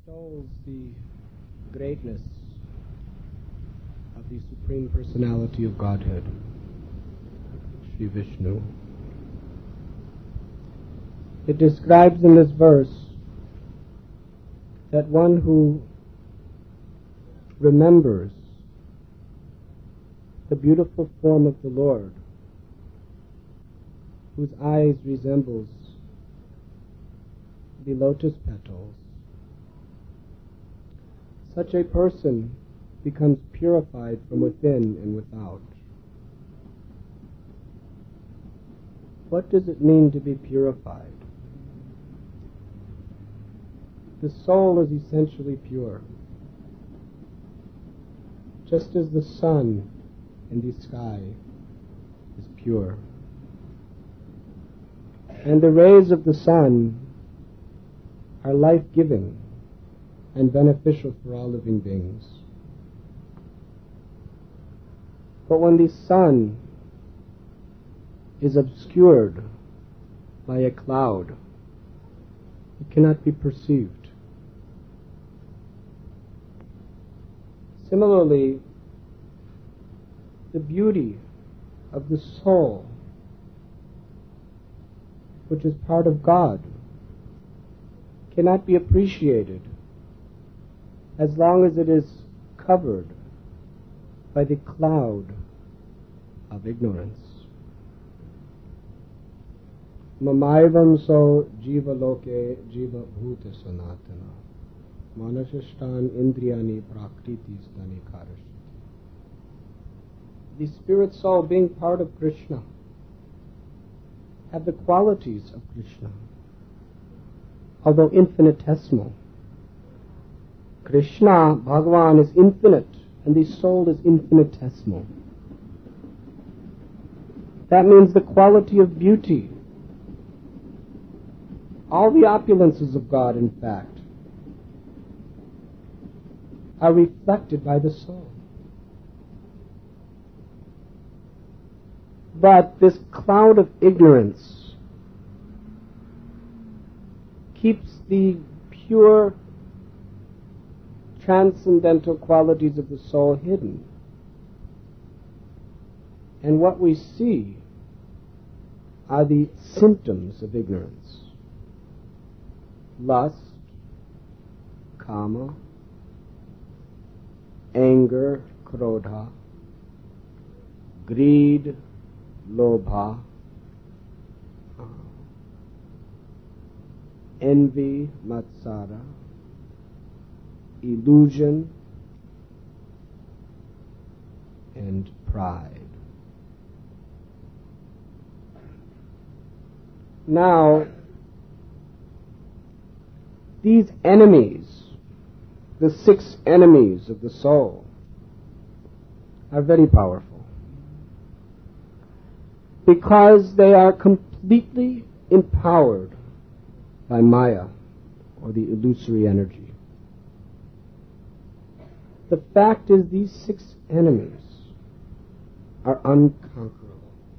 extols the greatness of the Supreme Personality of Godhead, Sri Vishnu. It describes in this verse that one who remembers the beautiful form of the Lord, whose eyes resembles the lotus petals, such a person becomes purified from within and without. What does it mean to be purified? The soul is essentially pure, just as the sun in the sky is pure. And the rays of the sun are life-giving and beneficial for all living beings. But when the sun is obscured by a cloud, it cannot be perceived. Similarly, the beauty of the soul, which is part of God, cannot be appreciated as long as it is covered by the cloud of ignorance. Mamaivam so jiva loke jiva bhuta sanatana manasishtan indriyani prakriti stani karashiti. The spirit soul, being part of Krishna, have the qualities of Krishna, although infinitesimal. Krishna, Bhagavan, is infinite, and the soul is infinitesimal. That means the quality of beauty, all the opulences of God, in fact, are reflected by the soul. But this cloud of ignorance keeps the pure transcendental qualities of the soul hidden. And what we see are the symptoms of ignorance: lust, kama, anger, krodha, greed, lobha, envy, matsara, illusion, and pride. Now, these enemies, the 6 enemies of the soul, are very powerful because they are completely empowered by Maya, or the illusory energy. The fact is, these 6 enemies are unconquerable.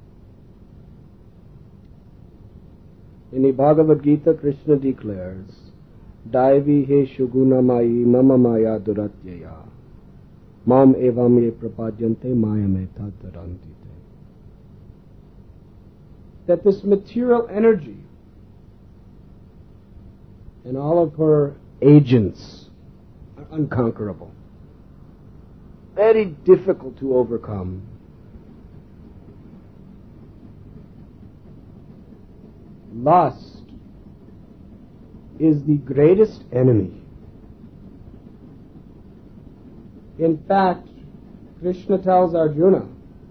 In the Bhagavad Gita, Krishna declares, Daivi he shugunamai mama maya duratyaya mam evam ye prapadyante mayame tadarantite. That this material energy and all of her agents are unconquerable, very difficult to overcome. Lust is the greatest enemy. In fact, Krishna tells Arjuna,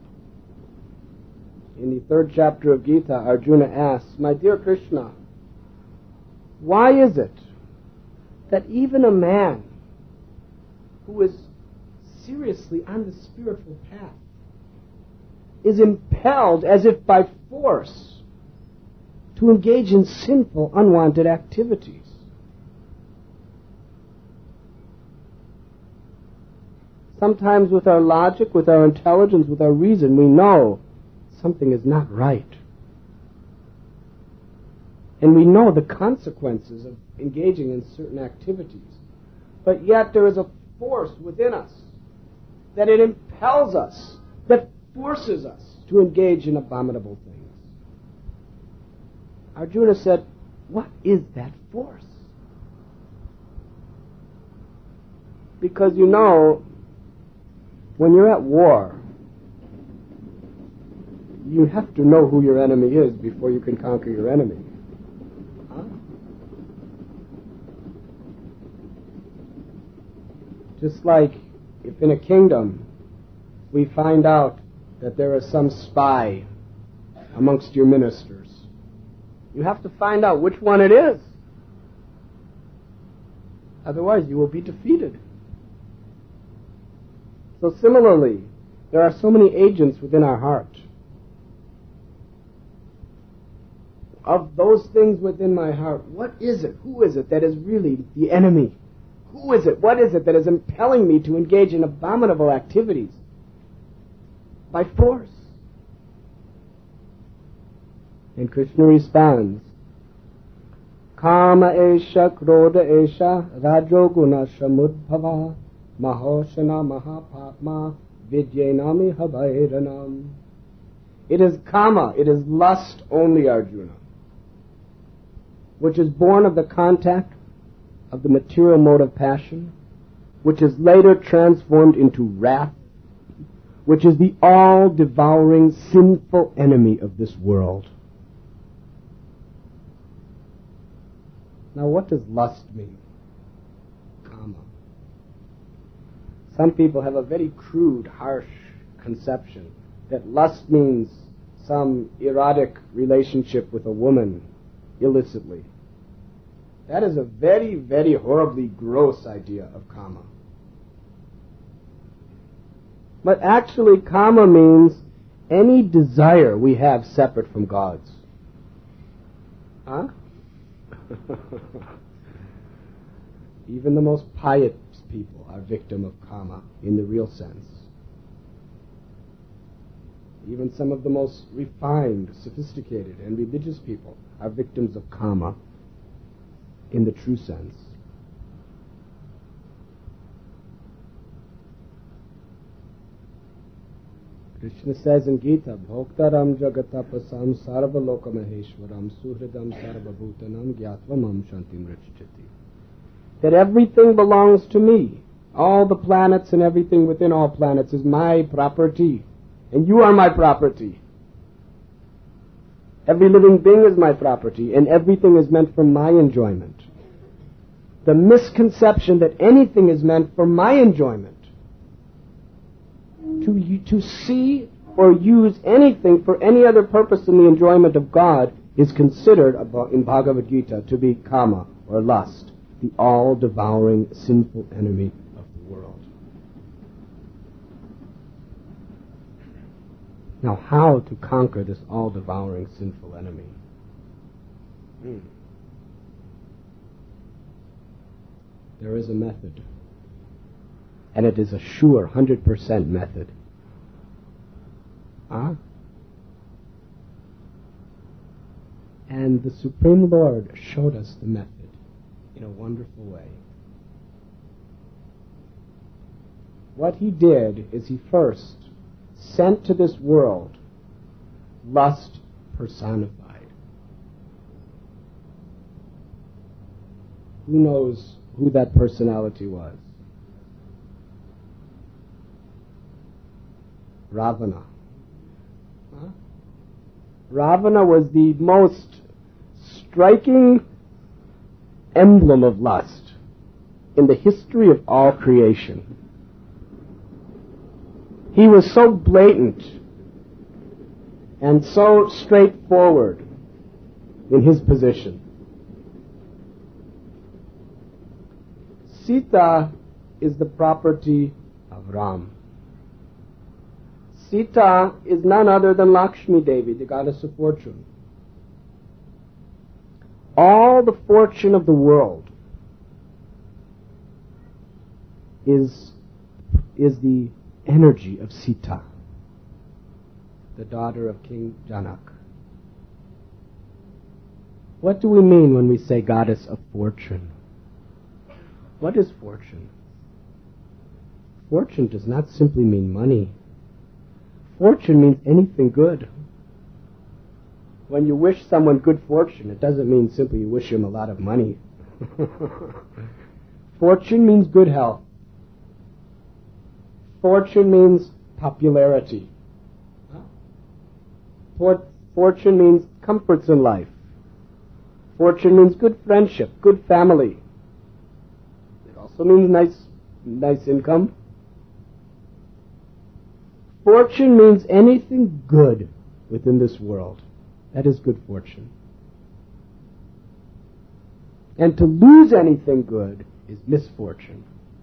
in the 3rd chapter of Gita, Arjuna asks, My dear Krishna, why is it that even a man who is seriously on the spiritual path is impelled as if by force to engage in sinful, unwanted activities? Sometimes with our logic, with our intelligence, with our reason, we know something is not right. And we know the consequences of engaging in certain activities. But yet there is a force within us that it impels us, that forces us to engage in abominable things. Arjuna said, what is that force? Because you know, when you're at war, you have to know who your enemy is before you can conquer your enemy. Huh? Just like if in a kingdom we find out that there is some spy amongst your ministers, you have to find out which one it is. Otherwise you will be defeated. So similarly, there are so many agents within our heart. Of those things within my heart, what is it? Who is it that is really the enemy? Who is it? What is it that is impelling me to engage in abominable activities? By force. And Krishna responds, Kama esha krodha esha rajoguna samudbhava mahoshana mahapatma vidyenami habairanam. It is kama, it is lust only, Arjuna, which is born of the contact of the material mode of passion, which is later transformed into wrath, which is the all-devouring sinful enemy of this world. Now, what does lust mean? Kama. Some people have a very crude, harsh conception that lust means some erotic relationship with a woman illicitly. That is a very, very horribly gross idea of kama. But actually, kama means any desire we have separate from God's. Huh? Even the most pious people are victim of kama in the real sense. Even some of the most refined, sophisticated, and religious people are victims of kama in the true sense. Krishna says in Gita, Bhoktaram jagatapasam sarvaloka maheshwaram suhridam sarvabhutanam gyatvam shantim rachachati. That everything belongs to me. All the planets and everything within all planets is my property. And you are my property. Every living being is my property, and everything is meant for my enjoyment. The misconception that anything is meant for my enjoyment, to see or use anything for any other purpose than the enjoyment of God, is considered in Bhagavad Gita to be kama, or lust, the all-devouring sinful enemy of the world. Now, how to conquer this all-devouring sinful enemy? There is a method. And it is a sure 100% method. And the Supreme Lord showed us the method in a wonderful way. What he did is he first sent to this world lust personified. Who knows who that personality was? Ravana. Ravana was the most striking emblem of lust in the history of all creation. He was so blatant and so straightforward in his position. Sita is the property of Ram. Sita is none other than Lakshmi Devi, the goddess of fortune. All the fortune of the world is the energy of Sita, the daughter of King Janak. What do we mean when we say goddess of fortune? What is fortune? Fortune does not simply mean money. Fortune means anything good. When you wish someone good fortune, it doesn't mean simply you wish him a lot of money. Fortune means good health. Fortune means popularity. Fortune means comforts in life. Fortune means good friendship, good family. It also means nice income. Fortune means anything good within this world. That is good fortune. And to lose anything good is misfortune.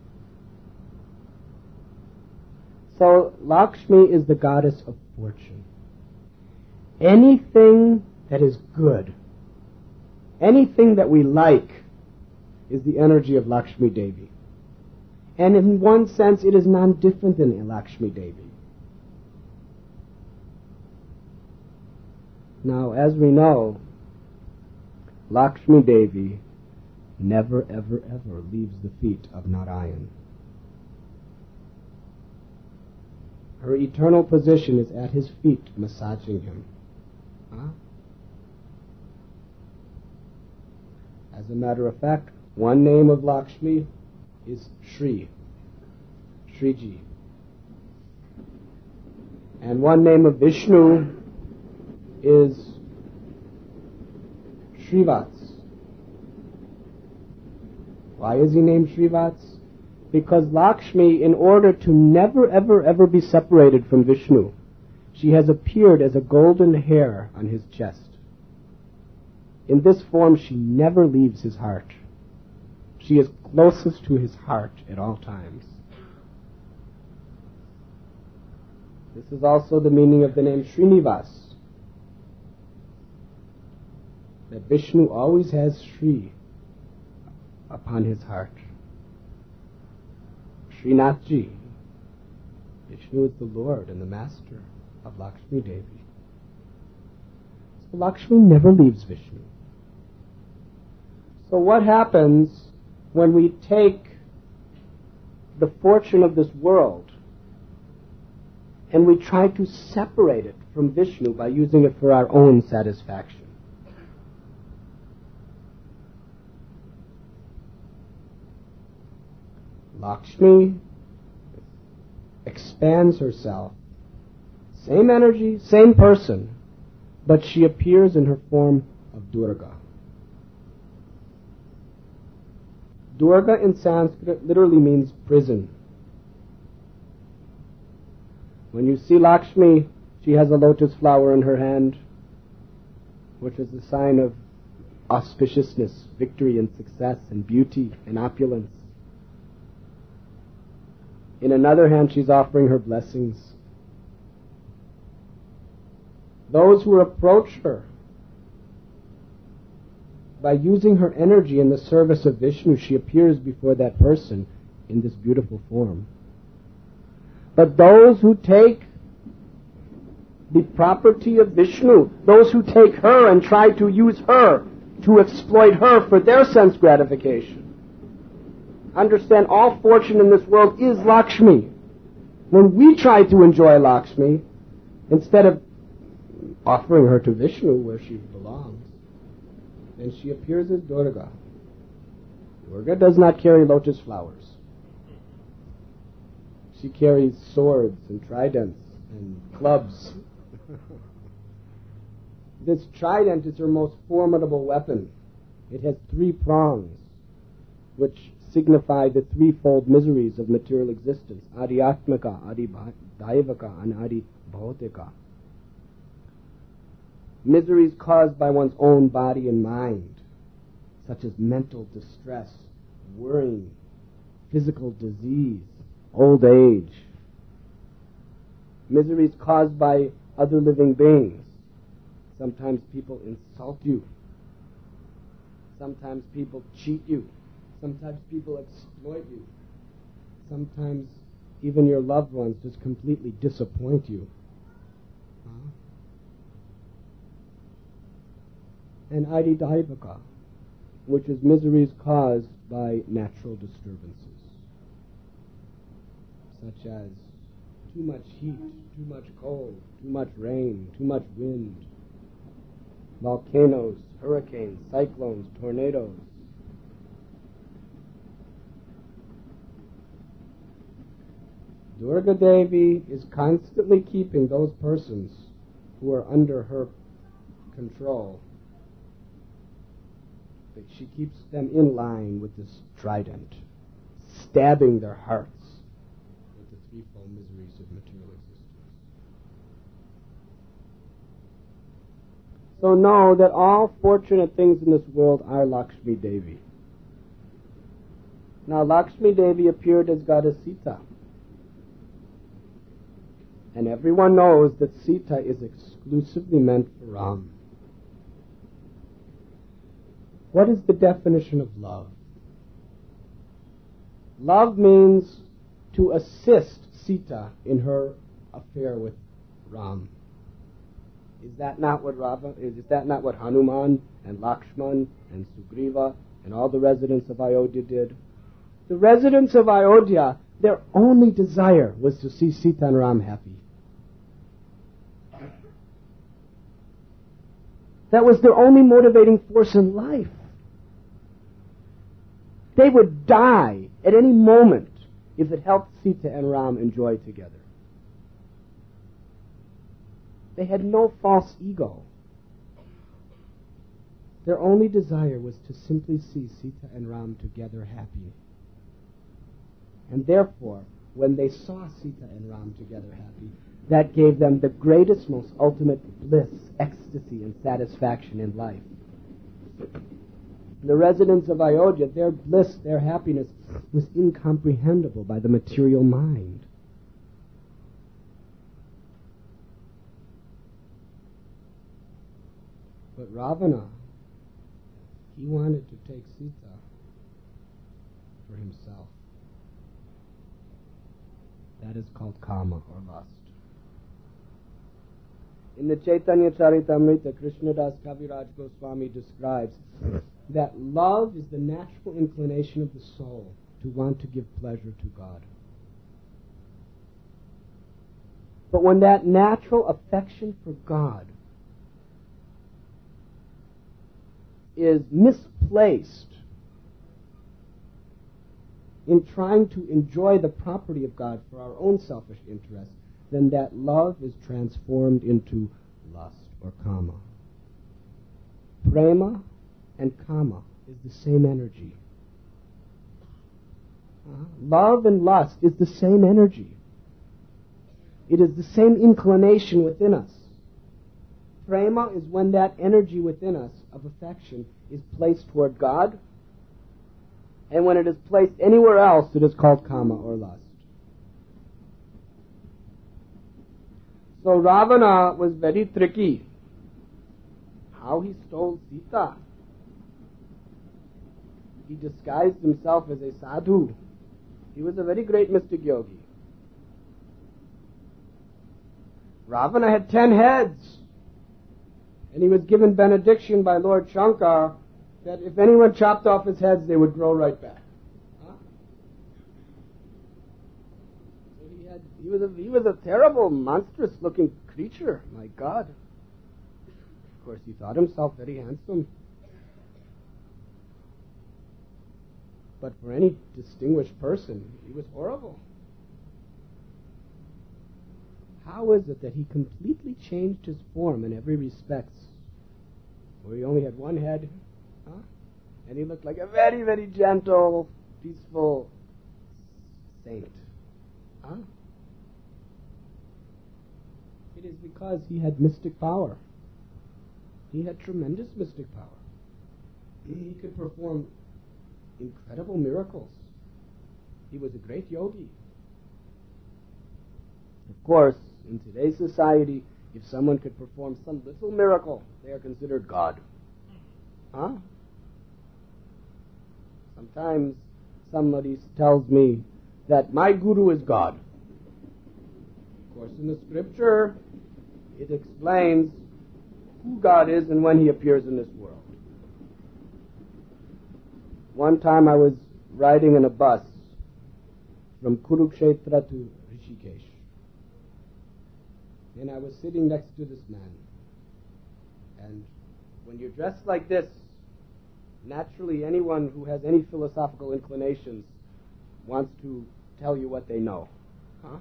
So Lakshmi is the goddess of fortune. Anything that is good, anything that we like, is the energy of Lakshmi Devi. And in one sense, it is non-different than Lakshmi Devi. Now, as we know, Lakshmi Devi never, ever, ever leaves the feet of Narayan. Her eternal position is at his feet, massaging him. As a matter of fact, one name of Lakshmi is Shri, Shriji. And one name of Vishnu is Shrivats. Why is he named Shrivats? Because Lakshmi, in order to never, ever, ever be separated from Vishnu, she has appeared as a golden hair on his chest. In this form, she never leaves his heart. She is closest to his heart at all times. This is also the meaning of the name Srinivas. That Vishnu always has Sri upon his heart. Srinathji. Vishnu is the Lord and the Master of Lakshmi Devi. So Lakshmi never leaves Vishnu. So what happens when we take the fortune of this world and we try to separate it from Vishnu by using it for our own satisfaction? Lakshmi expands herself. Same energy, same person, but she appears in her form of Durga. Durga in Sanskrit literally means prison. When you see Lakshmi, she has a lotus flower in her hand, which is a sign of auspiciousness, victory and success and beauty and opulence. In another hand, she's offering her blessings. Those who approach her by using her energy in the service of Vishnu, she appears before that person in this beautiful form. But those who take the property of Vishnu, those who take her and try to use her to exploit her for their sense gratification, understand all fortune in this world is Lakshmi. When we try to enjoy Lakshmi, instead of offering her to Vishnu where she belongs, then she appears as Durga. Durga does not carry lotus flowers. She carries swords and tridents and clubs. This trident is her most formidable weapon. It has 3 prongs, which signify the threefold miseries of material existence: Adhyatmika, Adi-daivaka, and Adi-bhautika. Miseries caused by one's own body and mind, such as mental distress, worrying, physical disease, old age. Miseries caused by other living beings. Sometimes people insult you. Sometimes people cheat you. Sometimes people exploit you. Sometimes even your loved ones just completely disappoint you. And Adi-daivaka, which is miseries caused by natural disturbances, such as too much heat, too much cold, too much rain, too much wind, volcanoes, hurricanes, cyclones, tornadoes. Durga Devi is constantly keeping those persons who are under her control. But she keeps them in line with this trident, stabbing their hearts with the threefold miseries of material existence. So know that all fortunate things in this world are Lakshmi Devi. Now Lakshmi Devi appeared as goddess Sita. And everyone knows that Sita is exclusively meant for Ram. What is the definition of love? Love means to assist Sita in her affair with Ram. Is that not what Hanuman and Lakshman and Sugriva and all the residents of Ayodhya did? The residents of Ayodhya, their only desire was to see Sita and Ram happy. That was their only motivating force in life. They would die at any moment if it helped Sita and Ram enjoy together. They had no false ego. Their only desire was to simply see Sita and Ram together happy. And therefore, when they saw Sita and Ram together happy, that gave them the greatest, most ultimate bliss, ecstasy, and satisfaction in life. The residents of Ayodhya, their bliss, their happiness was incomprehensible by the material mind. But Ravana, he wanted to take Sita for himself. That is called kama, or lust. In the Chaitanya Charitamrita, Krishnadas Kaviraj Goswami describes that love is the natural inclination of the soul to want to give pleasure to God. But when that natural affection for God is misplaced in trying to enjoy the property of God for our own selfish interest, then that love is transformed into lust or kama. Prema and kama is the same energy. Love and lust is the same energy. It is the same inclination within us. Prema is when that energy within us of affection is placed toward God, and when it is placed anywhere else, it is called kama or lust. So Ravana was very tricky. How he stole Sita. He disguised himself as a sadhu. He was a very great mystic yogi. Ravana had 10 heads. And he was given benediction by Lord Shankar that if anyone chopped off his heads, they would grow right back. So he was a terrible, monstrous-looking creature. My God. Of course, he thought himself very handsome. But for any distinguished person, he was horrible. How is it that he completely changed his form in every respect? Where he only had one head, and he looked like a very, very gentle, peaceful saint. It is because he had mystic power. He had tremendous mystic power. He could perform incredible miracles. He was a great yogi. Of course, in today's society, if someone could perform some little miracle, they are considered God. Sometimes somebody tells me that my guru is God. Of course, in the scripture, it explains who God is and when he appears in this world. one time I was riding in a bus from Kurukshetra to Rishikesh. And I was sitting next to this man. And when you're dressed like this, naturally anyone who has any philosophical inclinations wants to tell you what they know. Huh?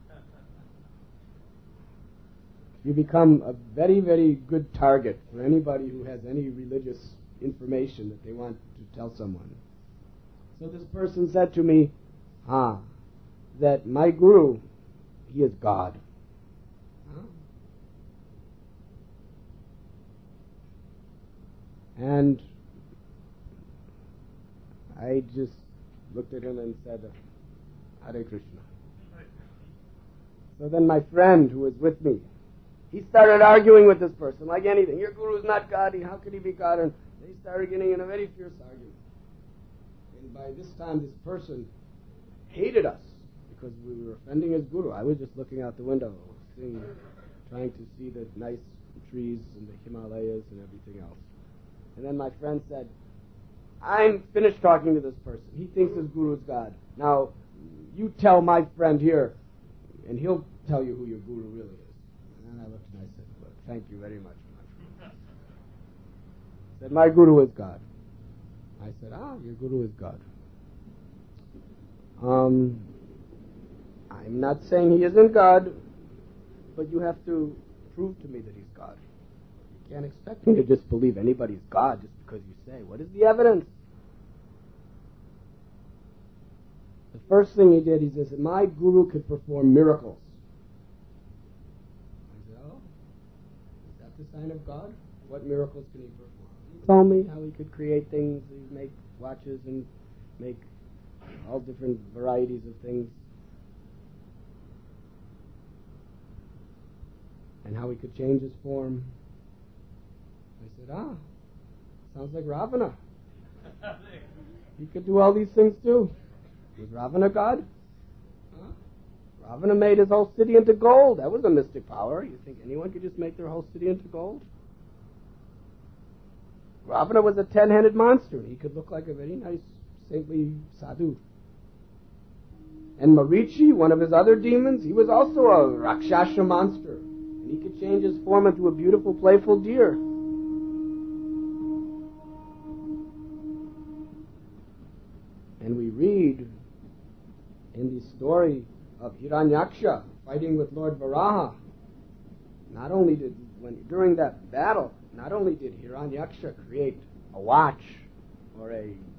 You become a very, very good target for anybody who has any religious information that they want to tell someone. So this person said to me, that my guru, he is God. Huh? And I just looked at him and said, Hare Krishna. So then my friend who was with me, he started arguing with this person like anything. Your guru is not God. How could he be God? And they started getting in a very fierce argument. And by this time, this person hated us because we were offending his guru. I was just looking out the window, trying to see the nice trees and the Himalayas and everything else. And then my friend said, I'm finished talking to this person. He thinks his guru is God. Now, you tell my friend here, and he'll tell you who your guru really is. And then I looked and I said, well, thank you very much, my friend. He said, my guru is God. I said, your guru is God. I'm not saying he isn't God, but you have to prove to me that he's God. You can't expect me to just believe anybody's God just because you say. What is the evidence? The first thing he did, he says, my guru could perform miracles. I said, is that the sign of God? What miracles can he perform? He told me how he could create things, he'd make watches and make all different varieties of things. And how he could change his form. I said, sounds like Ravana. He could do all these things too. Was Ravana God? Ravana made his whole city into gold. That was a mystic power. You think anyone could just make their whole city into gold? Ravana was a 10-headed monster. He could look like a very nice, saintly sadhu. And Marichi, one of his other demons, he was also a Rakshasa monster. And he could change his form into a beautiful, playful deer. And we read in the story of Hiranyaksha fighting with Lord Varaha, during that battle, not only did Hiranyaksha create a watch or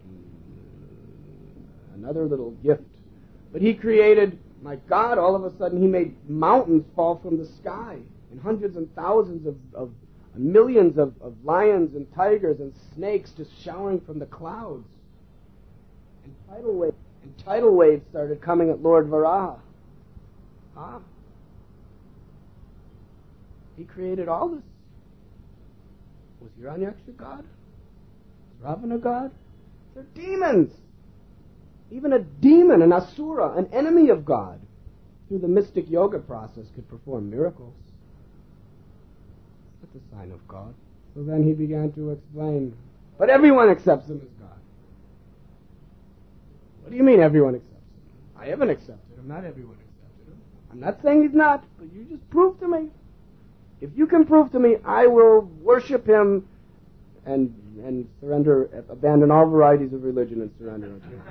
another little gift, but he created, my God, all of a sudden he made mountains fall from the sky, and hundreds and thousands of millions of lions and tigers and snakes just showering from the clouds. And tidal waves started coming at Lord Varaha. He created all this. Was Hiranyaksha God? Was Ravana God? They're demons. Even a demon, an asura, an enemy of God, through the mystic yoga process could perform miracles. That's a sign of God. So then he began to explain, but everyone accepts him as God. What do you mean everyone accepts him? I haven't accepted him. Not everyone accepted him. I'm not saying he's not, but you just prove to me. If you can prove to me, I will worship him and abandon all varieties of religion and surrender unto him.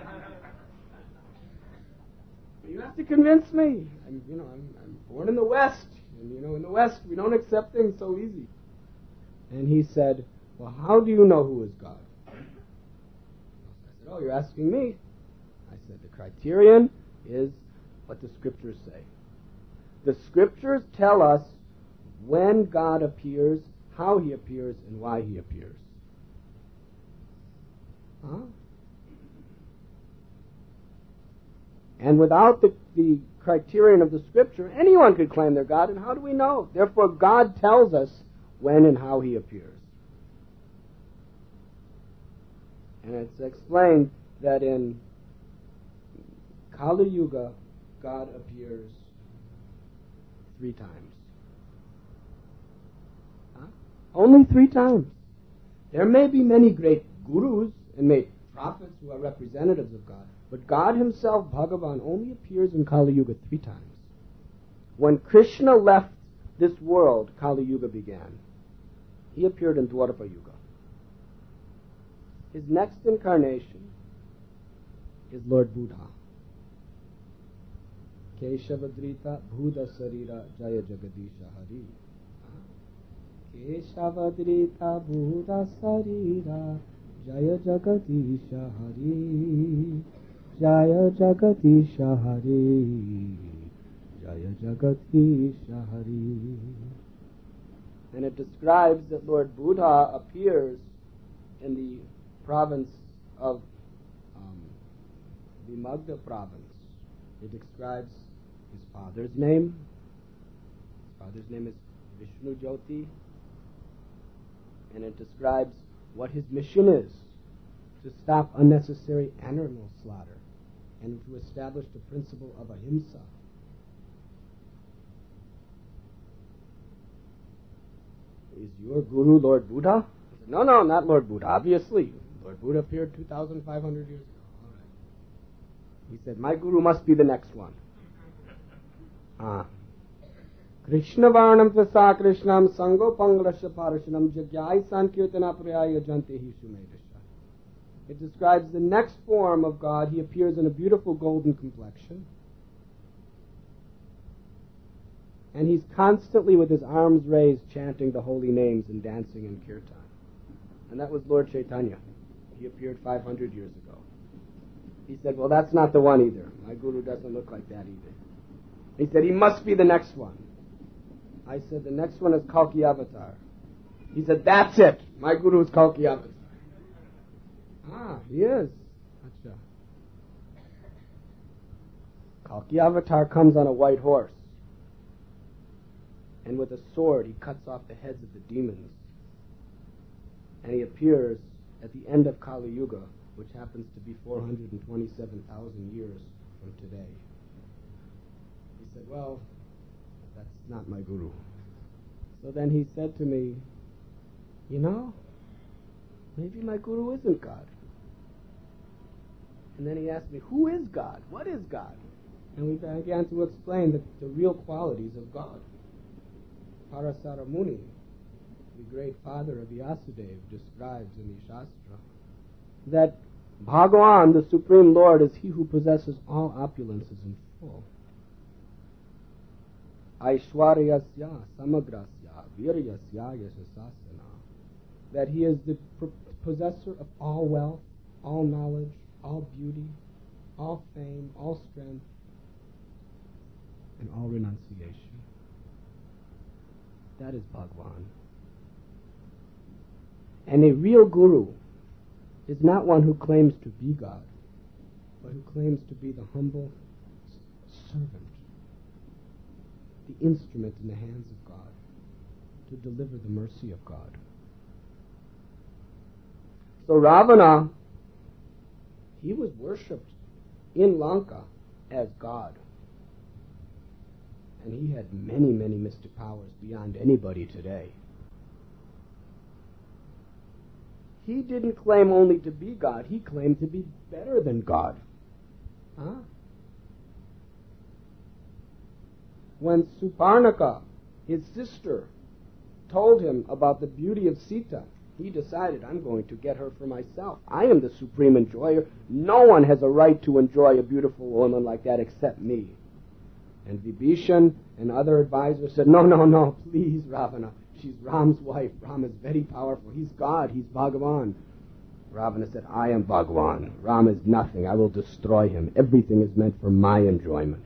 You have to convince me. I'm born in the West, and in the West we don't accept things so easy. And he said, well, how do you know who is God? I said, you're asking me. I said, the criterion is what the Scriptures say. The Scriptures tell us when God appears, how he appears, and why he appears. And without the criterion of the Scripture, anyone could claim they're God, and how do we know? Therefore, God tells us when and how he appears. And it's explained that in Kali Yuga, God appears 3 times. Only 3 times. There may be many great gurus and may prophets who are representatives of God. But God himself, Bhagavan, only appears in Kali Yuga 3 times. When Krishna left this world, Kali Yuga began. He appeared in Dwarapa Yuga. His next incarnation is Lord Buddha. Keshavadrita Bhuda Sarira Jaya Jagadisha Hari. Keshavadrita Bhuda Sarira Jaya Jagadisha Hari. Jaya Jagadisha Hari. Jaya Jagadisha Hari. And it describes that Lord Buddha appears in the province of the Magda province. It describes his father's name. His father's name is Vishnu Jyoti. And it describes what his mission is: to stop unnecessary animal slaughter and to establish the principle of ahimsa. Is your guru Lord Buddha? I said, no, not Lord Buddha, obviously. Lord Buddha appeared 2,500 years ago. All right. He said, my guru must be the next one. Krishna Varnam Prasa Krishnam Sango Panglasha Parashanam Jagyai Sankirtana Prayaya Jantehi Shumedasha. It describes the next form of God. He appears in a beautiful golden complexion. And he's constantly with his arms raised chanting the holy names and dancing in kirtan. And that was Lord Chaitanya. He appeared 500 years ago. He said, well, that's not the one either. My guru doesn't look like that either. He said, he must be the next one. I said, the next one is Kalki Avatar. He said, that's it. My guru is Kalki Avatar. He is. Achha. Kalki Avatar comes on a white horse. And with a sword, he cuts off the heads of the demons. And he appears at the end of Kali Yuga, which happens to be 427,000 years from today. He said, well, that's not my guru. So then he said to me, maybe my guru isn't God. And then he asked me, who is God? What is God? And we began to explain the real qualities of God. Parasara Muni, the great father of Vyasadeva, describes in the Shastra that Bhagavan, the Supreme Lord, is he who possesses all opulences in full. Aishwaryasya samagrasya viryasya yashasasana. That he is the possessor of all wealth, all knowledge, all beauty, all fame, all strength, and all renunciation. That is Bhagavan. And a real guru is not one who claims to be God, but who claims to be the humble servant, the instrument in the hands of God to deliver the mercy of God. So Ravana, he was worshipped in Lanka as God. And he had many, many mystic powers beyond anybody today. He didn't claim only to be God, he claimed to be better than God. When Suparnaka, his sister, told him about the beauty of Sita, he decided, I'm going to get her for myself. I am the supreme enjoyer. No one has a right to enjoy a beautiful woman like that except me. And Vibhishan and other advisors said, no, please, Ravana. She's Ram's wife. Ram is very powerful. He's God. He's Bhagavan. Ravana said, I am Bhagavan. Ram is nothing. I will destroy him. Everything is meant for my enjoyment.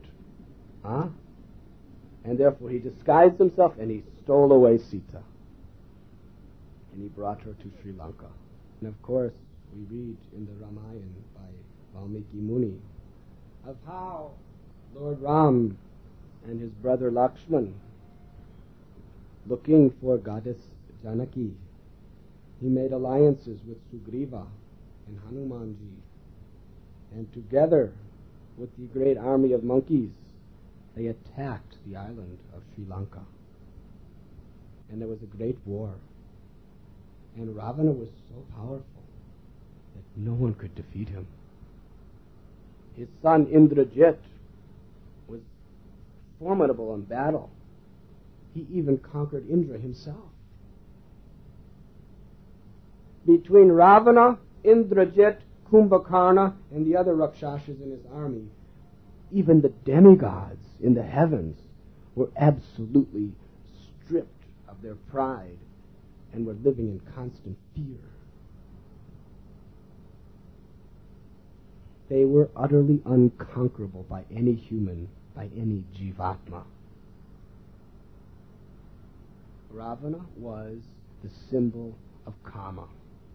And therefore he disguised himself and he stole away Sita. And he brought her to Sri Lanka. And of course, we read in the Ramayana by Valmiki Muni of how Lord Ram and his brother Lakshman, looking for goddess Janaki, he made alliances with Sugriva and Hanumanji, and together with the great army of monkeys, they attacked the island of Sri Lanka. And there was a great war. And Ravana was so powerful that no one could defeat him. His son Indrajit was formidable in battle. He even conquered Indra himself. Between Ravana, Indrajit, Kumbhakarna, and the other Rakshasas in his army, even the demigods in the heavens were absolutely stripped of their pride and were living in constant fear. They were utterly unconquerable by any human, by any jivatma. Ravana was the symbol of kama.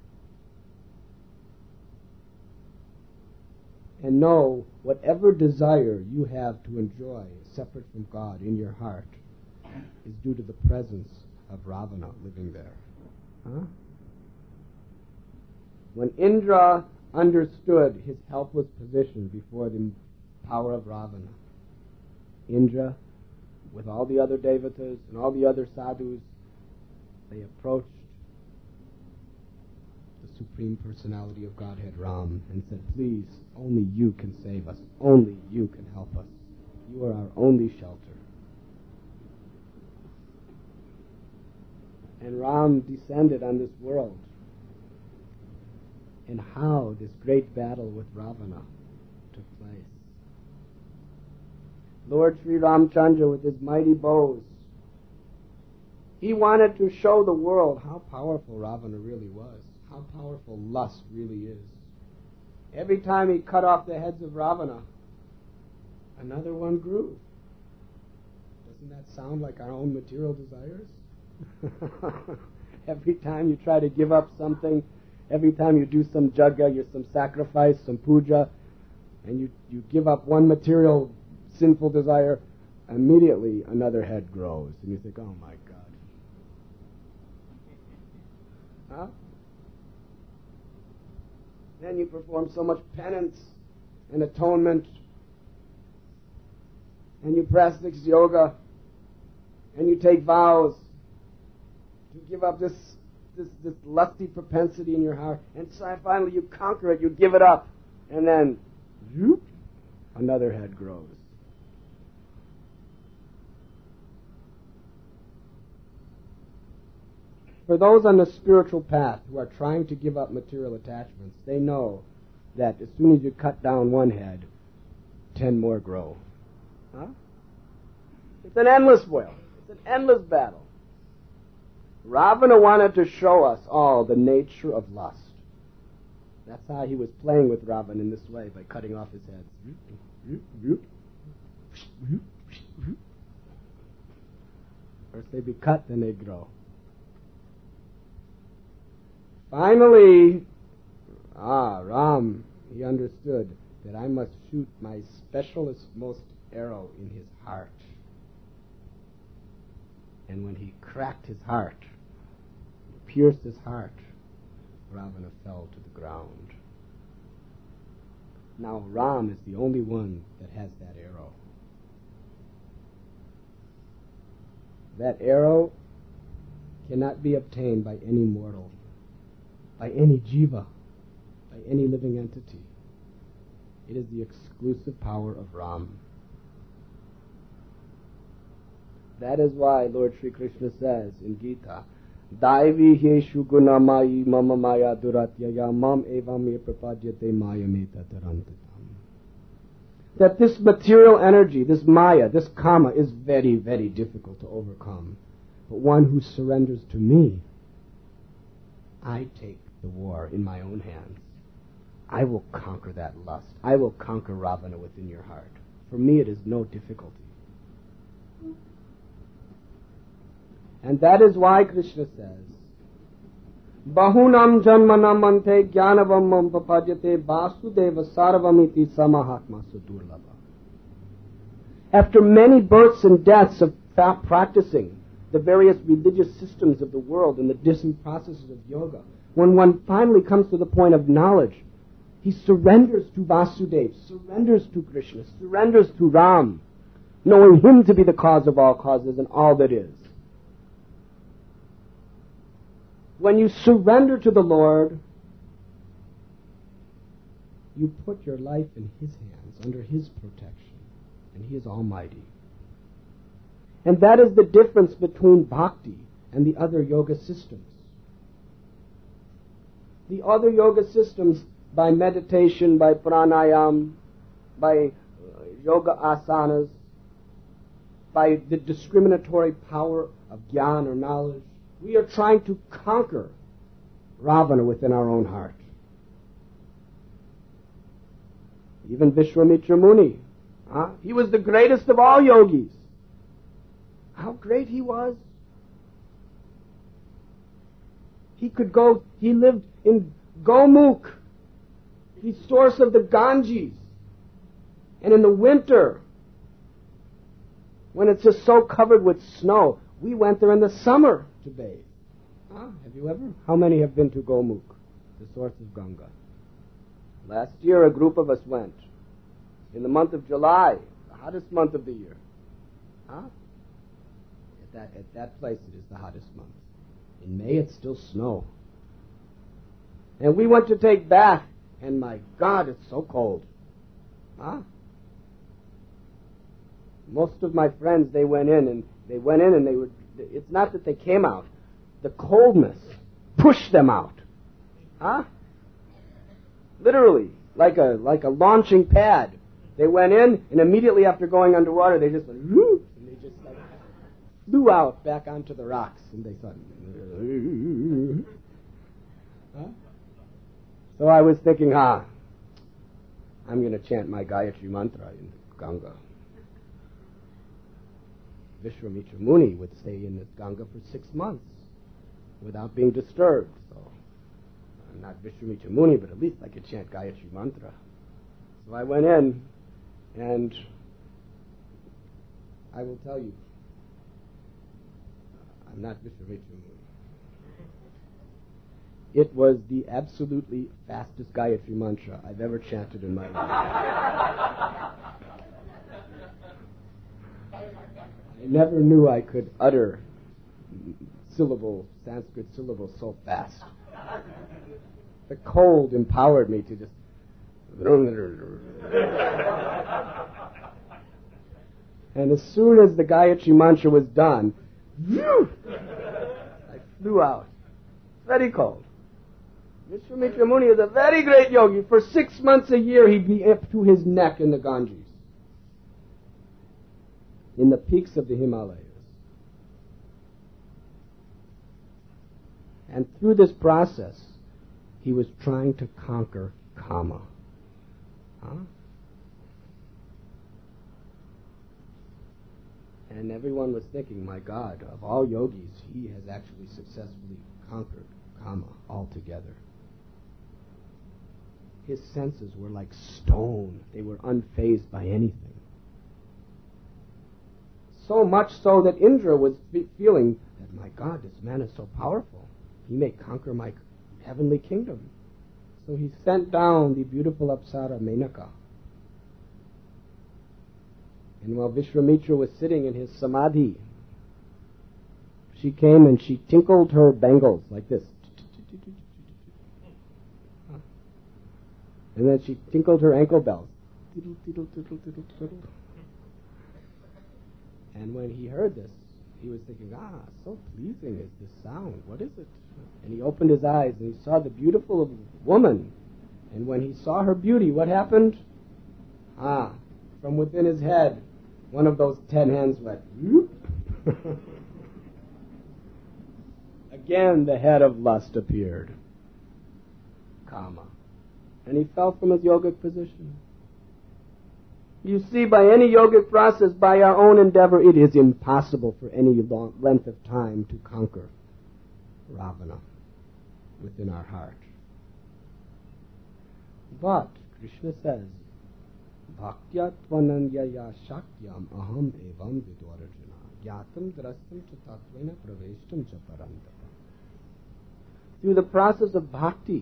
And know, whatever desire you have to enjoy separate from God in your heart is due to the presence of Ravana living there. Huh? When Indra understood his helpless position before the power of Ravana, Indra, with all the other devatas and all the other sadhus, they approached the Supreme Personality of Godhead, Ram, and said, please, only you can save us. Only you can help us. You are our only shelter. And Ram descended on this world. And how this great battle with Ravana took place. Lord Sri Ramchandra, with his mighty bows, he wanted to show the world how powerful Ravana really was, how powerful lust really is. Every time he cut off the heads of Ravana, another one grew. Doesn't that sound like our own material desires? Every time you try to give up something, every time you do some jagya, some sacrifice, some puja, and you give up one material sinful desire, immediately another head grows. And you think, oh my God. Huh? Then you perform so much penance and atonement, and you practice yoga, and you take vows to give up this lusty propensity in your heart, and so finally you conquer it, you give it up, and then whoop, another head grows. For those on the spiritual path who are trying to give up material attachments, they know that as soon as you cut down one head, 10 more grow. Huh? It's an endless will. It's an endless battle. Ravana wanted to show us all the nature of lust. That's how he was playing with Ravana in this way, by cutting off his heads. First they be cut, then they grow. Finally, Ram, he understood that I must shoot my specialist most arrow in his heart. And when he cracked his heart, pierced his heart, Ravana fell to the ground. Now Ram is the only one that has that arrow. That arrow cannot be obtained by any mortal, by any jiva, by any living entity. It is the exclusive power of Ram. That is why Lord Sri Krishna says in Gita, Daivi heshu gunamayi mama maya duratyaya mam evam me prapadyate maya meta tarantatam. That this material energy, this maya, this kama is very, very difficult to overcome. But one who surrenders to me, I take the war in my own hands. I will conquer that lust. I will conquer Ravana within your heart. For me it is no difficulty. And that is why Krishna says, Bahunam janmanam ante jnanavam papadyate vasudeva sarvamiti samahatma sudurlabha. After many births and deaths of practicing the various religious systems of the world and the different processes of yoga, when one finally comes to the point of knowledge, he surrenders to Vasudeva, surrenders to Krishna, surrenders to Ram, knowing him to be the cause of all causes and all that is. When you surrender to the Lord, You put your life in His hands, under His protection, and He is almighty. And that is the difference between bhakti and the other yoga systems. The other yoga systems, by meditation, by pranayam, by yoga asanas, by the discriminatory power of jnana or knowledge, we are trying to conquer Ravana within our own heart. Even Vishwamitra Muni, he was the greatest of all yogis. How great he was. He lived in Gomukh, the source of the Ganges. And in the winter, when it's just so covered with snow, we went there in the summer to bathe. Have you ever? How many have been to Gomukh, the source of Ganga? Last year, a group of us went. In the month of July, the hottest month of the year. At that place, it is the hottest month. In May, it's still snow. And we went to take bath, and my God, it's so cold. Most of my friends, they went in, and they were. It's not that they came out. The coldness pushed them out. Literally, like a launching pad. They went in, and immediately after going underwater, they just went, whoo, and they just flew out back onto the rocks, and they thought, So I was thinking, I'm going to chant my Gayatri mantra in Ganga. Vishwamitra Muni would stay in the Ganga for 6 months without being disturbed. So I'm not Vishwamitra Muni, but at least I could chant Gayatri mantra. So I went in, and I will tell you, I'm not Vishwamitra Muni. It was the absolutely fastest Gayatri mantra I've ever chanted in my life. I never knew I could utter Sanskrit syllables so fast. The cold empowered me to just... And as soon as the Gayatri mantra was done, I flew out. Very cold. Vishwamitra Muni is a very great yogi. For 6 months a year, he'd be up to his neck in the Ganges, in the peaks of the Himalayas. And through this process, he was trying to conquer kama. And everyone was thinking, my God, of all yogis, he has actually successfully conquered kama altogether. His senses were like stone. They were unfazed by anything. So much so that Indra was feeling that, my God, this man is so powerful. He may conquer my heavenly kingdom. So he sent down the beautiful Apsara Menaka. And while Vishwamitra was sitting in his samadhi, she came and she tinkled her bangles like this. And then she tinkled her ankle bells. And when he heard this, he was thinking, so pleasing is this sound. What is it? And he opened his eyes and he saw the beautiful woman. And when he saw her beauty, what happened? From within his head, one of those 10 hands went, whoop. Again, the head of lust appeared. Kama. And he fell from his yogic position. You see, by any yogic process, by our own endeavor, it is impossible for any length of time to conquer Ravana within our heart. But, Krishna says, Bhaktya-tvananyaya shakyam aham evam vidvarajana gyatam drastam cha tatvena praveshtam cha parantapa. Through the process of bhakti,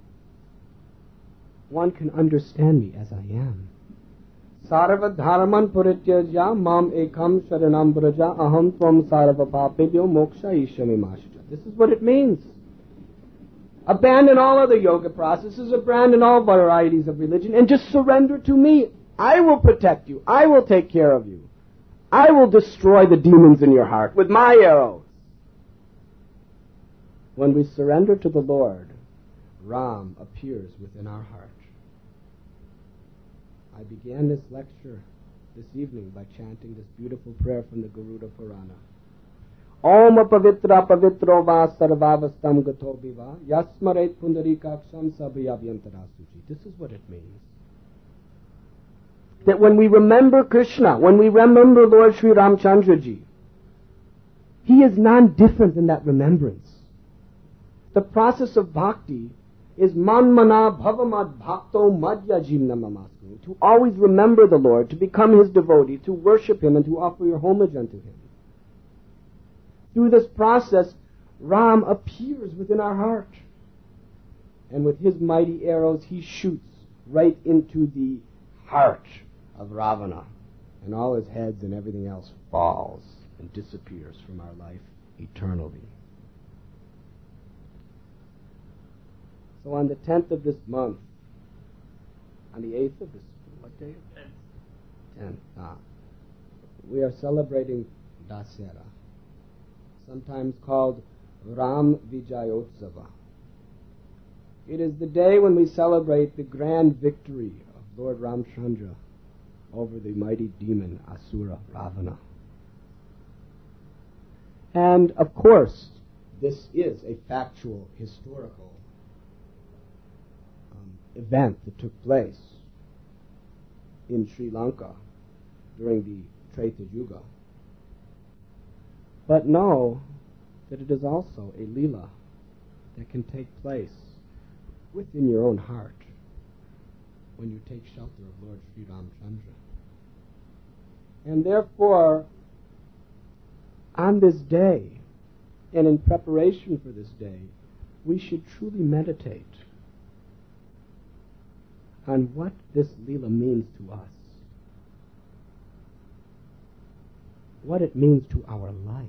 one can understand me as I am. Sarva dharman purityajya mam ekam sharanam braja aham tvam sarva papebhyo moksha ishamimashcha. This is what it means. Abandon all other yoga processes, abandon all varieties of religion, and just surrender to me. I will protect you. I will take care of you. I will destroy the demons in your heart with my arrows. When we surrender to the Lord, Ram appears within our heart. I began this lecture this evening by chanting this beautiful prayer from the Garuda Purana. Om apavitra pavitro va sarvavastam gato viva yasmaret pundarikaksham sabhyabhyantarasuchi. This is what it means. That when we remember Krishna, when we remember Lord Sri Ramchandraji, he is non-different in that remembrance. The process of bhakti is manmana bhavamad bhakto madhya jimna mamasku. To always remember the Lord, to become his devotee, to worship him, and to offer your homage unto him. Through this process, Ram appears within our heart. And with his mighty arrows, he shoots right into the heart of Ravana. And all his heads and everything else falls and disappears from our life eternally. So on the 10th of this month, on the 8th of this, what day? 10th. We are celebrating Dasera, sometimes called Ram Vijayotsava. It is the day when we celebrate the grand victory of Lord Ramchandra over the mighty demon Asura Ravana. And of course, this is a factual, historical event that took place in Sri Lanka during the Treta Yuga. But know that it is also a Leela that can take place within your own heart when you take shelter of Lord Sri Ramchandra. And therefore, on this day, and in preparation for this day, we should truly meditate on what this Leela means to us, what it means to our life.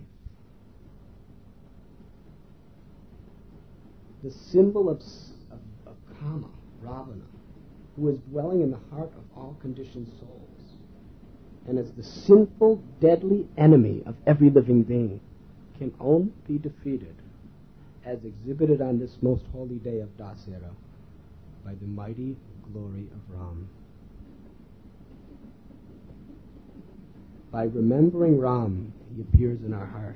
The symbol of Kama, Ravana, who is dwelling in the heart of all conditioned souls, and is the sinful, deadly enemy of every living being, can only be defeated, as exhibited on this most holy day of Dasera, by the mighty glory of Ram. By remembering Ram, he appears in our heart.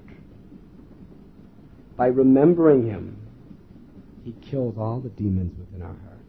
By remembering him, he kills all the demons within our heart.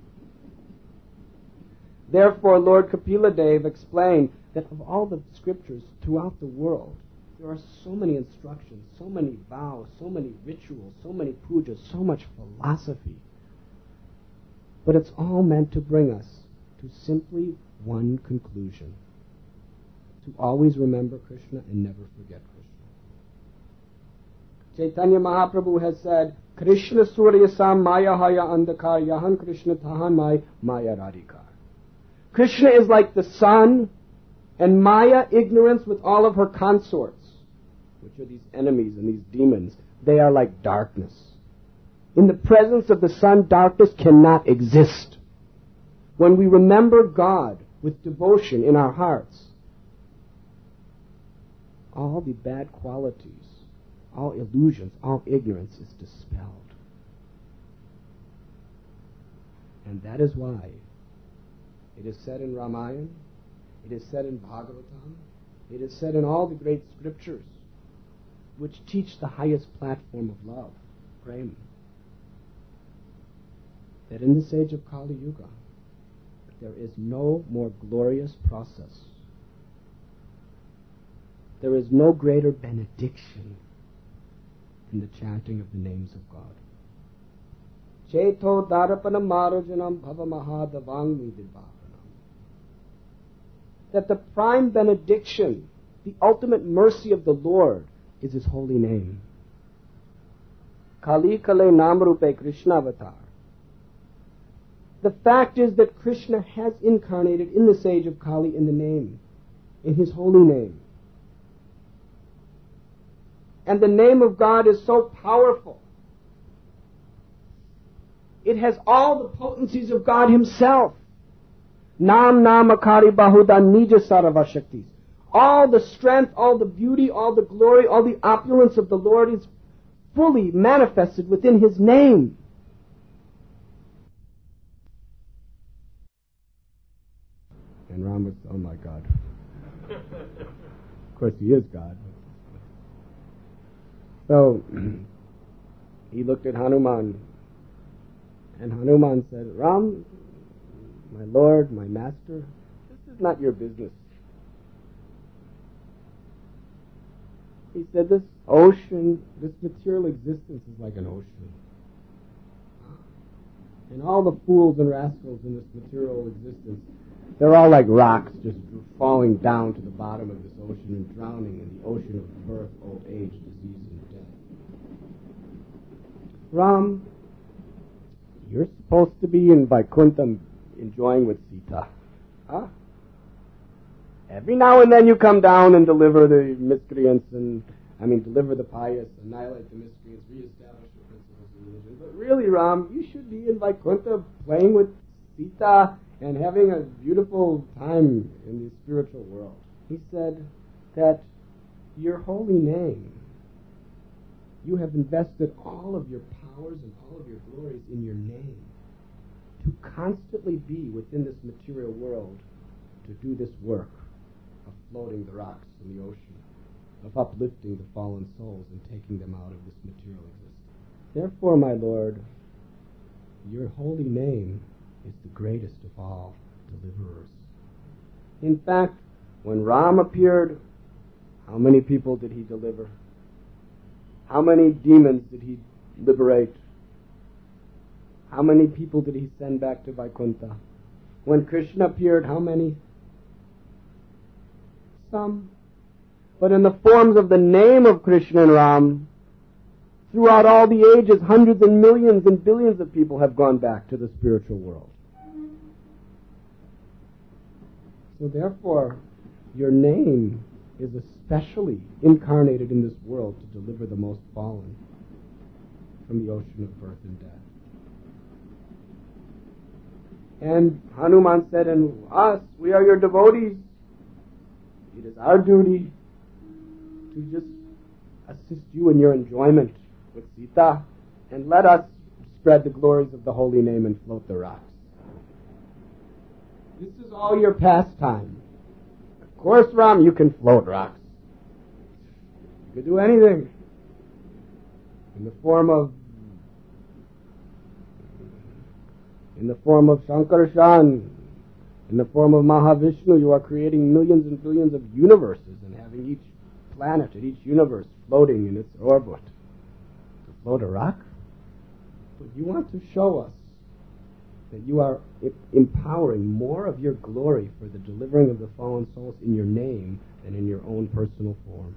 Therefore, Lord Kapila Dev explained that of all the scriptures throughout the world, there are so many instructions, so many vows, so many rituals, so many pujas, so much philosophy. But it's all meant to bring us to simply one conclusion: to always remember Krishna and never forget Krishna. Chaitanya Mahaprabhu has said, Krishna Surya Sam Maya Haya Andakar Yahan Krishna Tahan Maya Radhikar. Krishna is like the sun, and Maya, ignorance with all of her consorts, which are these enemies and these demons, they are like darkness. In the presence of the sun, darkness cannot exist. When we remember God with devotion in our hearts, all the bad qualities, all illusions, all ignorance is dispelled. And that is why it is said in Ramayana, it is said in Bhagavatam, it is said in all the great scriptures which teach the highest platform of love, prema, that in this age of Kali Yuga, there is no more glorious process. There is no greater benediction than the chanting of the names of God. Cheto darapanam marajanam bhavamahadavangmi dibhapanam. That the prime benediction, the ultimate mercy of the Lord, is His holy name. Kali Kale Namrupe Krishna Avatar. The fact is that Krishna has incarnated in this age of Kali in the name, in His holy name. And the name of God is so powerful It has all the potencies of God Himself. Nam namakari bahuda nija sarava shaktis. All the strength, all the beauty, all the glory, all the opulence of the Lord is fully manifested within His name. And Ram was, oh my God. Of course, He is God. So, he looked at Hanuman, and Hanuman said, Ram, my Lord, my Master, this is not your business. He said, this ocean, this material existence is like an ocean. And all the fools and rascals in this material existence, they're all like rocks just falling down to the bottom of this ocean and drowning in the ocean of birth, old age, disease, and death. Ram, you're supposed to be in Vaikuntha enjoying with Sita. Huh? Every now and then you come down and deliver the miscreants deliver the pious, annihilate the miscreants, reestablish the principles of religion. But really, Ram, you should be in Vaikuntha playing with Sita and having a beautiful time in the spiritual world. He said that your holy name, you have invested all of your powers and all of your glories in your name to constantly be within this material world to do this work of floating the rocks in the ocean, of uplifting the fallen souls and taking them out of this material existence. Therefore, my Lord, your holy name is the greatest of all deliverers. In fact, when Ram appeared, how many people did he deliver? How many demons did he liberate? How many people did he send back to Vaikuntha? When Krishna appeared, how many? Some. But in the forms of the name of Krishna and Ram, throughout all the ages, hundreds and millions and billions of people have gone back to the spiritual world. So therefore, your name is especially incarnated in this world to deliver the most fallen from the ocean of birth and death. And Hanuman said, and us, we are your devotees. It is our duty to just assist you in your enjoyment with Sita, and let us spread the glories of the holy name and float the rocks. This is all your pastime. Of course, Ram, you can float rocks. You can do anything. In the form of Shankarshan, in the form of Mahavishnu, you are creating millions and billions of universes and having each planet and each universe floating in its orbit. To float a rock? But you want to show us that you are empowering more of your glory for the delivering of the fallen souls in your name than in your own personal form.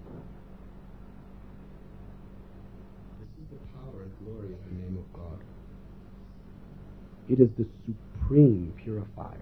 This is the power and glory of the name of God. It is the supreme purifier.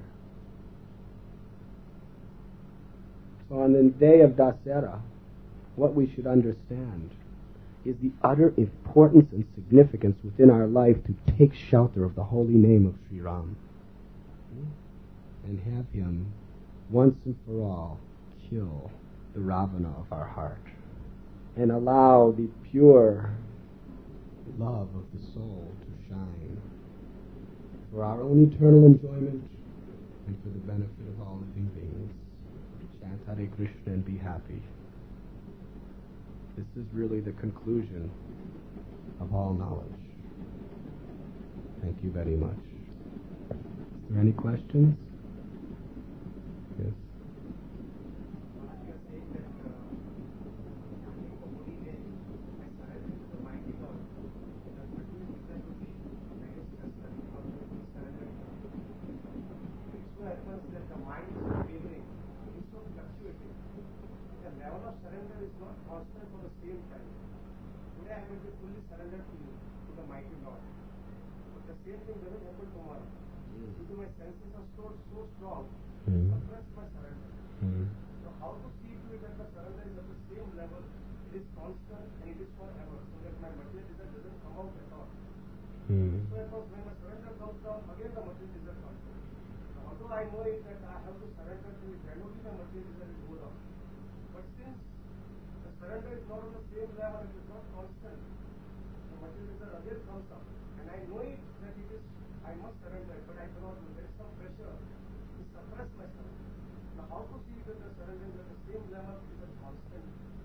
So on the day of Dasera, what we should understand is the utter importance and significance within our life to take shelter of the holy name of Sri Ram and have him once and for all kill the Ravana of our heart and allow the pure love of the soul to shine for our own eternal enjoyment and for the benefit of all living beings. Chant Hare Krishna and be happy. This is really the conclusion of all knowledge. Thank you very much. Are there any questions? Yes. Hmm. So of course, when my surrender comes down, again the material desire comes down. Now, although I know it that I have to surrender to it, gradually the material desire will go down. But since the surrender is not on the same level, it is not constant, the material desire again comes up. And I know it that it is, I must surrender, but I cannot do. There is some pressure to suppress my surrender. Now, how to see that the surrender is at the same level, is a constant?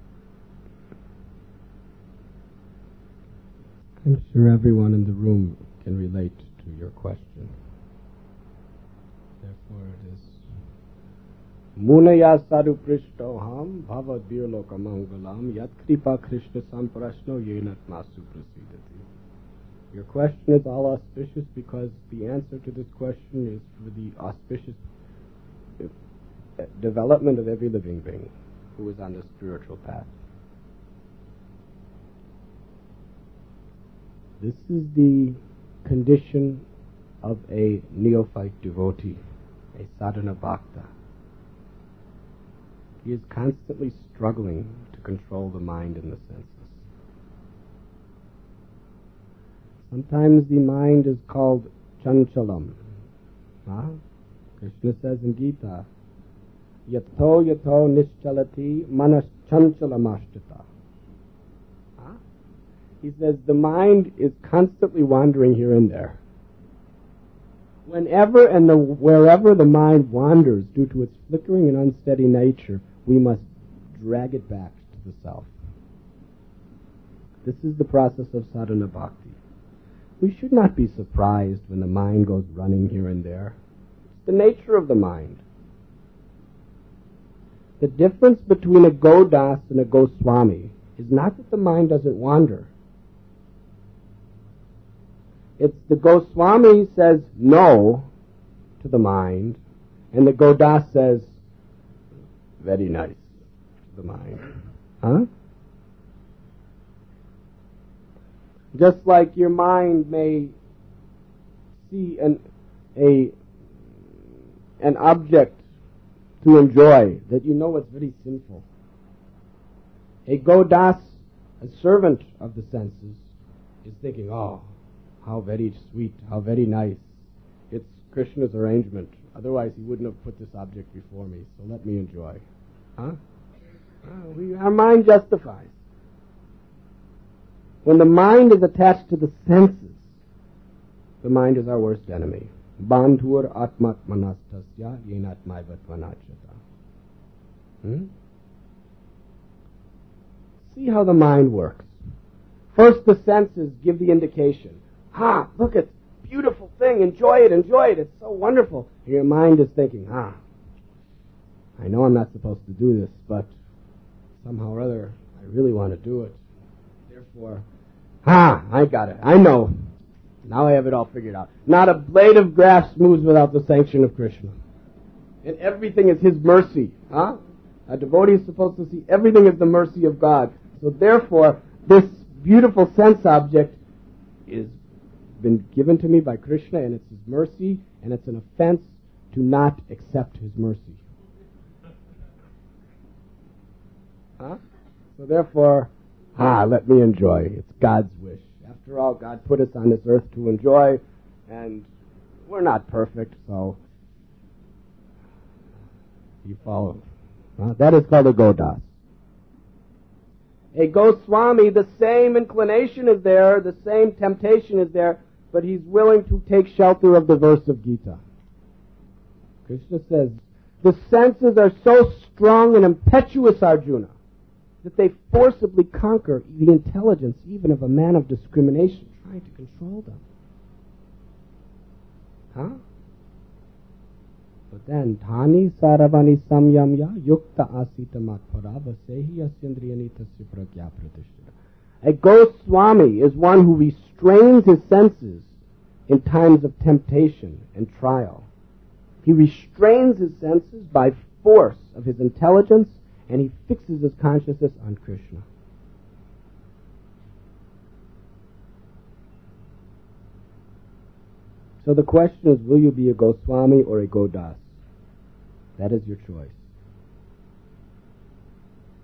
I'm sure everyone in the room can relate to your question. Therefore it is Munaya sadhu prishtoham bhava dirloka mangalam yat kripa krishna samprashno yenat masu prasidati. Your question is all auspicious because the answer to this question is for the auspicious development of every living being who is on the spiritual path. This is the condition of a neophyte devotee, a sadhana bhakta. He is constantly struggling to control the mind and the senses. Sometimes the mind is called chanchalam. Krishna says in Gita, yato yato nischalati manas chanchalamashtita. He says the mind is constantly wandering here and there. Whenever and wherever the mind wanders due to its flickering and unsteady nature, we must drag it back to the self. This is the process of sadhana bhakti. We should not be surprised when the mind goes running here and there. It's the nature of the mind. The difference between a Godas and a Goswami is not that the mind doesn't wander. It's the Goswami says no to the mind, and the Godas says very nice to the mind. Just like your mind may see an object to enjoy that you know is very sinful. A Godas, a servant of the senses, is thinking, oh, how very sweet, how very nice. It's Krishna's arrangement. Otherwise, he wouldn't have put this object before me, so let me enjoy. Our mind justifies. When the mind is attached to the senses, the mind is our worst enemy. Bandhur atmat manastasya yenat maivat vanachata. See how the mind works. First, the senses give the indication. Look, it's a beautiful thing. Enjoy it. It's so wonderful. Your mind is thinking, I know I'm not supposed to do this, but somehow or other, I really want to do it. Therefore, I got it. I know. Now I have it all figured out. Not a blade of grass moves without the sanction of Krishna. And everything is His mercy. A devotee is supposed to see everything as the mercy of God. So therefore, this beautiful sense object is been given to me by Krishna, and it's His mercy, and it's an offense to not accept His mercy. So therefore, let me enjoy. It's God's wish. After all, God put us on this earth to enjoy, and we're not perfect, so you follow. That is called a Godas. A Goswami, the same inclination is there, the same temptation is there, but he's willing to take shelter of the verse of Gita. Krishna says, the senses are so strong and impetuous, Arjuna, that they forcibly conquer the intelligence even of a man of discrimination trying to control them. But then, Thani Saravani Samyamya Yukta Asita Matpara Vasehi Asyandriyanita Sipragya Pratishtita. A Goswami is one who restrains his senses in times of temptation and trial. He restrains his senses by force of his intelligence, and he fixes his consciousness on Krishna. So the question is, will you be a Goswami or a Godas? That is your choice.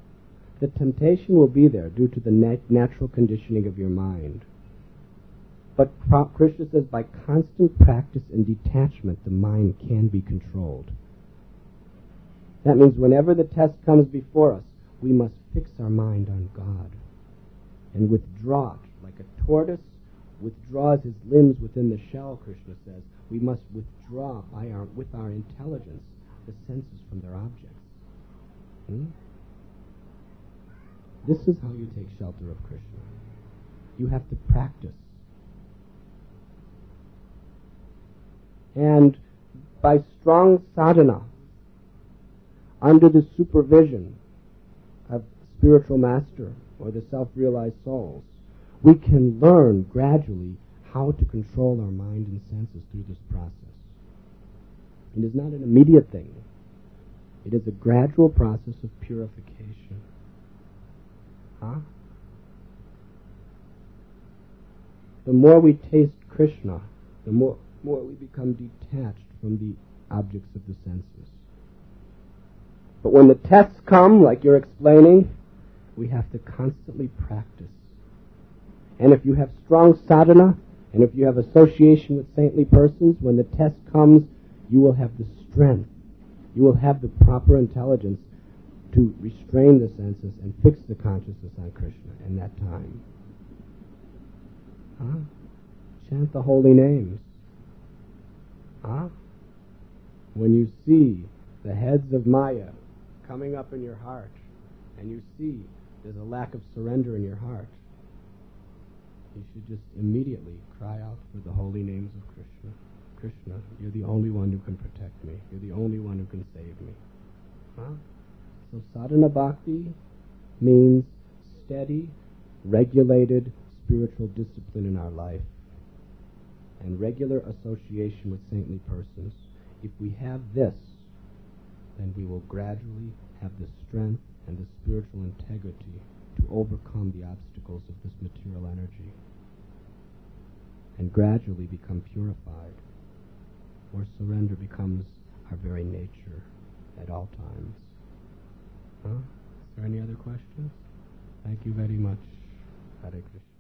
The temptation will be there due to the natural conditioning of your mind. But Krishna says by constant practice and detachment, the mind can be controlled. That means whenever the test comes before us, we must fix our mind on God and withdraw it. Like a tortoise withdraws his limbs within the shell, Krishna says, we must withdraw with our intelligence the senses from their objects. This is how you take shelter of Krishna. You have to practice. And by strong sadhana, under the supervision of spiritual master or the self-realized souls, we can learn gradually how to control our mind and senses through this process. It is not an immediate thing. It is a gradual process of purification. The more we taste Krishna, the more we become detached from the objects of the senses. But when the tests come, like you're explaining, we have to constantly practice. And if you have strong sadhana, and if you have association with saintly persons, when the test comes, you will have the strength. You will have the proper intelligence to restrain the senses and fix the consciousness on Krishna in that time. Chant the holy names. When you see the heads of Maya coming up in your heart, and you see there's a lack of surrender in your heart, you should just immediately cry out for the holy names of Krishna. Krishna, you're the only one who can protect me. You're the only one who can save me. So sadhana bhakti means steady, regulated spiritual discipline in our life and regular association with saintly persons. If we have this, then we will gradually have the strength and the spiritual integrity to overcome the obstacles of this material energy and gradually become purified, where surrender becomes our very nature at all times. Is there any other questions? Thank you very much. Hare Krishna.